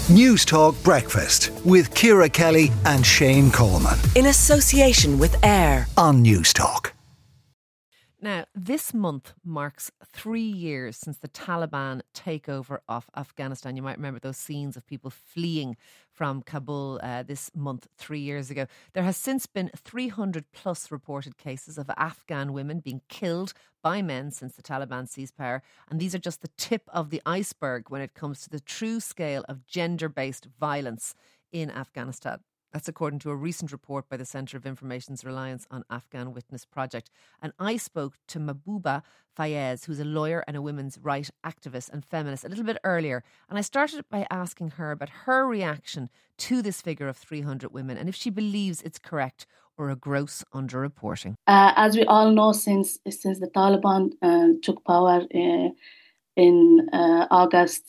News Talk Breakfast with Ciara Kelly and Shane Coleman. In association with AIR On News Talk. Now, this month marks 3 years since the Taliban takeover of Afghanistan. You might remember those scenes of people fleeing from Kabul this month 3 years ago. There has since been 300 plus reported cases of Afghan women being killed by men since the Taliban seized power. And these are just the tip of the iceberg when it comes to the true scale of gender-based violence in Afghanistan. That's according to a recent report by the Centre of Information's Reliance on Afghan Witness Project. And I spoke to Mahbouba Fayez, who's a lawyer and a women's rights activist and feminist, a little bit earlier. And I started by asking her about her reaction to this figure of 300 women and if she believes it's correct or a gross underreporting. As we all know, since the Taliban took power in August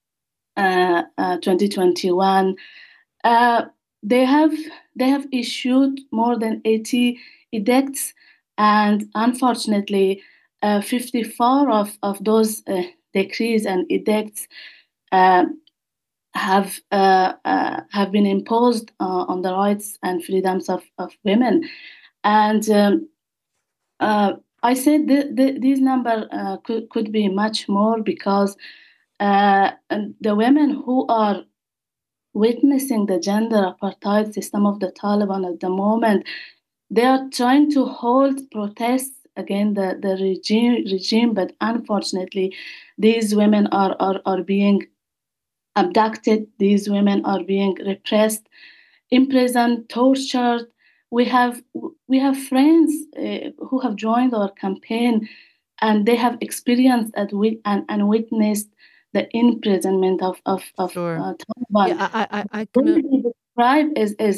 2021, they have issued more than 80 edicts, and unfortunately, 54 of those decrees and edicts have been imposed on the rights and freedoms of women. And I said this number could be much more, because the women who are witnessing the gender apartheid system of the Taliban at the moment, they are trying to hold protests against the regime, but unfortunately, these women are being abducted. These women are being repressed, imprisoned, tortured. We have friends who have joined our campaign, and they have experienced and witnessed the imprisonment of Sure. Taliban. Yeah, I can described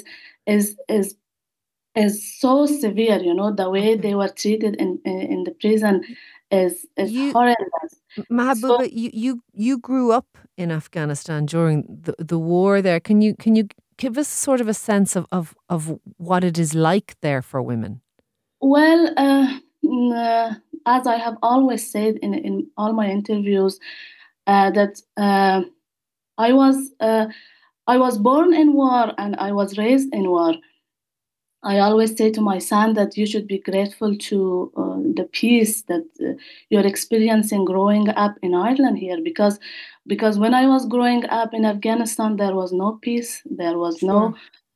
is so severe. The way they were treated in the prison is horrendous. Mahbouba, you grew up in Afghanistan during the war there. Can you give us sort of a sense of what it is like there for women? Well, as I have always said in all my interviews, that I was born in war and I was raised in war. I always say to my son that you should be grateful to the peace that you're experiencing growing up in Ireland here, because when I was growing up in Afghanistan, there was no peace. There was no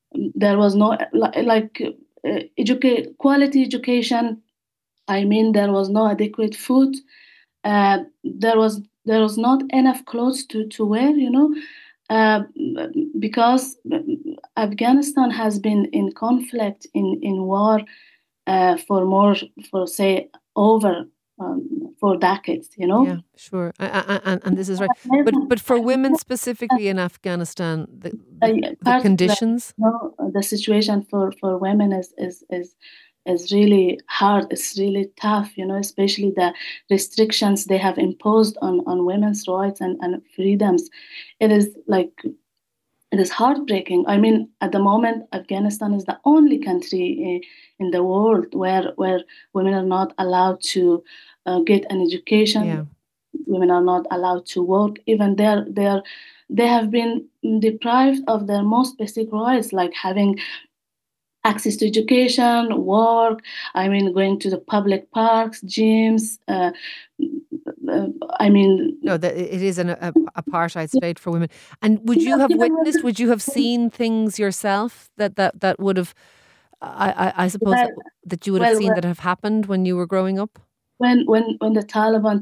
quality education. I mean, there was no adequate food. There was not enough clothes to wear, because Afghanistan has been in conflict, in war for 4 decades, Yeah, sure. And this is right. But for women specifically in Afghanistan, the conditions? The situation for women is really hard. It's really tough, especially the restrictions they have imposed on women's rights and freedoms. It is heartbreaking. I mean, at the moment, Afghanistan is the only country in the world where women are not allowed to get an education. Yeah. Women are not allowed to work. Even they have been deprived of their most basic rights, like having access to education, work. I mean, going to the public parks, gyms. It is an apartheid state for women. And would you have witnessed? Would you have seen things yourself that would have? I suppose that you would have seen that have happened when you were growing up. When the Taliban,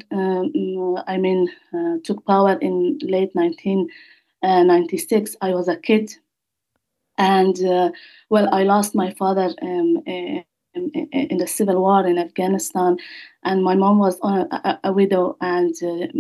took power in late 1996, I was a kid. And I lost my father in the civil war in Afghanistan, and my mom was a widow, and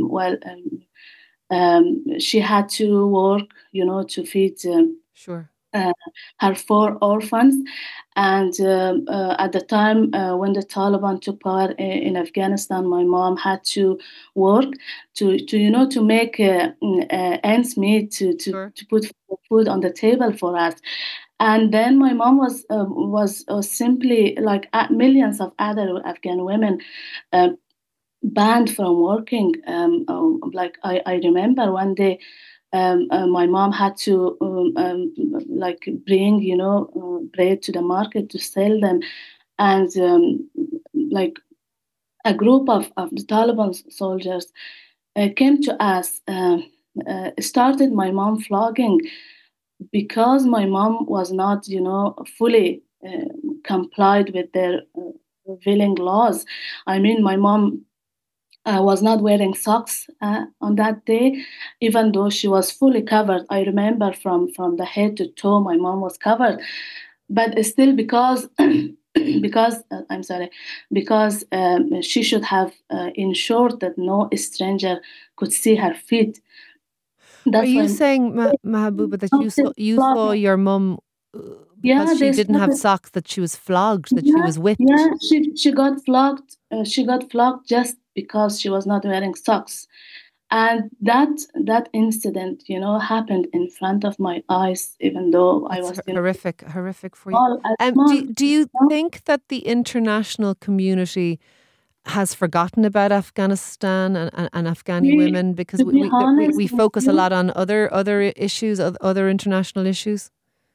she had to work, to feed Sure. Her 4 orphans. And at the time when the Taliban took power in Afghanistan, my mom had to work to make ends meet, to put food on the table for us. And then my mom was simply like millions of other Afghan women banned from working. I remember one day my mom had to like bring, bread to the market to sell them, and like a group of the Taliban soldiers came to us, started my mom flogging because my mom was not, fully complied with their prevailing laws. I mean, my mom was not wearing socks on that day, even though she was fully covered. I remember from the head to toe, my mom was covered, but still because I'm sorry, because she should have ensured that no stranger could see her feet. Are That's you why. saying, Mahabuba, that you saw your mum Yeah, because she they didn't have started. socks, that she was flogged, that she Yeah, was whipped? yeah. She got flogged. She got flogged just because she was not wearing socks, and that incident, happened in front of my eyes, even though I That's was, horrific for you. small, as Do small. do you think that the international community has forgotten about Afghanistan and Afghani We, women, because to be honest we with focus a you, lot on other issues, other international issues?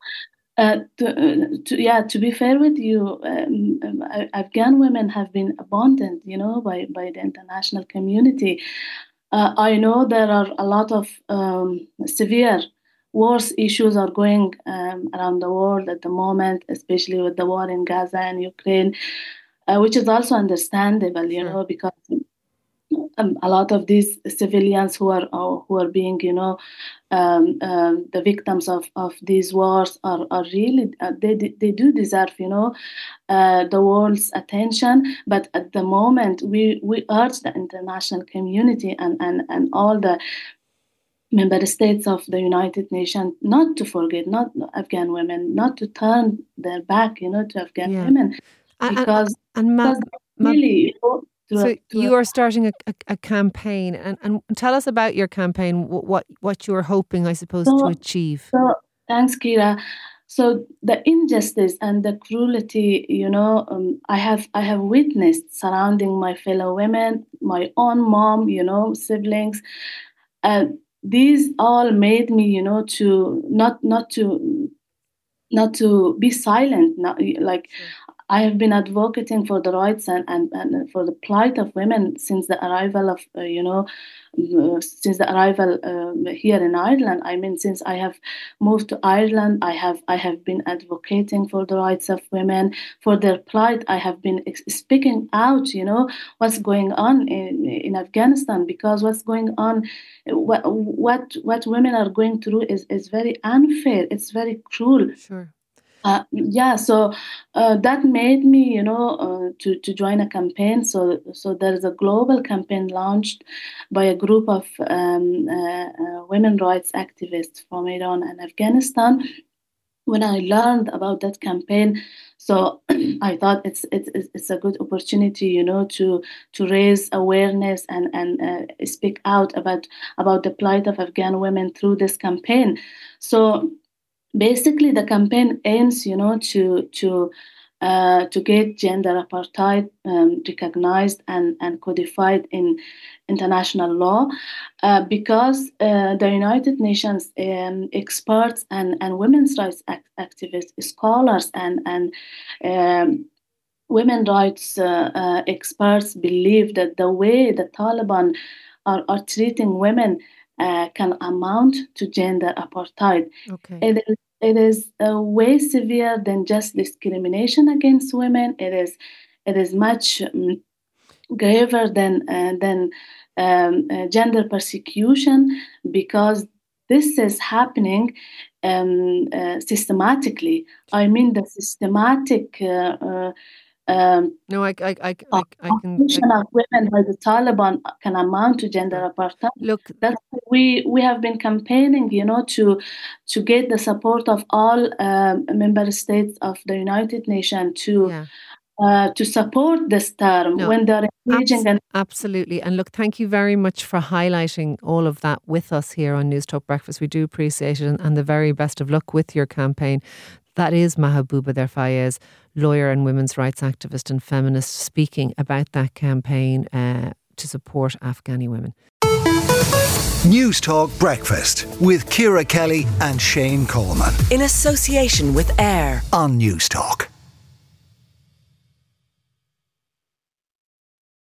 to be fair with you, Afghan women have been abandoned, by the international community. I know there are a lot of severe wars issues are going around the world at the moment, especially with the war in Gaza and Ukraine, which is also understandable, Sure. because a lot of these civilians who are being, the victims of these wars are really, they do deserve, the world's attention. But at the moment, we urge the international community and all the member states of the United Nations not to forget, not Afghan women, not to turn their back, to Afghan Yeah. women, And, because and because Ma, really, so to a you are starting a campaign, and tell us about your campaign. What you are hoping, I suppose, to so achieve. so thanks, Kira. So the injustice and the cruelty, I have witnessed surrounding my fellow women, my own mom, siblings. Uh, these all made me, to not to be silent. Not, like, Sure. I have been advocating for the rights and for the plight of women since the arrival of, here in Ireland. I mean, since I have moved to Ireland, I have been advocating for the rights of women, for their plight. I have been speaking out, what's going on in Afghanistan, because what's going on, what women are going through is very unfair. It's very cruel. Sure. Yeah, so that made me, to join a campaign. So there is a global campaign launched by a group of women rights activists from Iran and Afghanistan. When I learned about that campaign, so I thought it's a good opportunity, to raise awareness and speak out about the plight of Afghan women through this campaign. So basically, the campaign aims, to get gender apartheid recognized and codified in international law, because the United Nations experts and women's rights activists, scholars, and women rights experts believe that the way the Taliban are treating women can amount to gender apartheid. Okay. It is way severe than just discrimination against women. It is much graver than gender persecution, because this is happening systematically. I mean, the systematic No, I can. occupation of women by the Taliban can amount to gender Sure. apartheid. Look, That's why we have been campaigning, to get the support of all member states of the United Nations yeah. to support this term No, when they're engaging. And absolutely. And look, thank you very much for highlighting all of that with us here on News Talk Breakfast. We do appreciate it, and the very best of luck with your campaign. That is Mahabuba Der Fayez, lawyer and women's rights activist and feminist, speaking about that campaign to support Afghani women. News Talk Breakfast with Ciara Kelly and Shane Coleman In association with AIR on News Talk.